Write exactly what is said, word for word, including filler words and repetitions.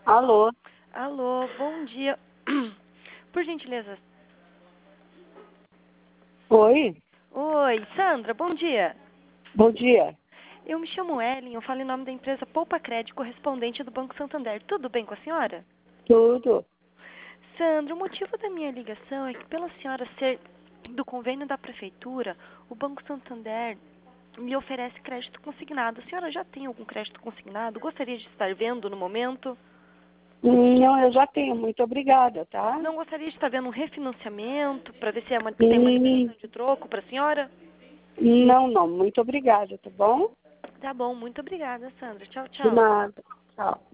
Alô? Alô, bom dia. Por gentileza. Oi? Oi, Sandra, bom dia. Bom dia. Eu me chamo Ellen, eu falo em nome da empresa Poupa Crédito, correspondente do Banco Santander. Tudo bem com a senhora? Tudo? Sandra, o motivo da minha ligação é que, pela senhora ser do convênio da prefeitura, o Banco Santander me oferece crédito consignado. A senhora já tem algum crédito consignado? Gostaria de estar vendo no momento? Não, eu já tenho. Muito obrigada, tá? Não gostaria de estar vendo um refinanciamento para ver se é uma- tem uma Hum, liberação de troco para a senhora? não, não. Muito obrigada, tá bom? Tá bom, muito obrigada, Sandra. Tchau, De tchau. nada. Tchau.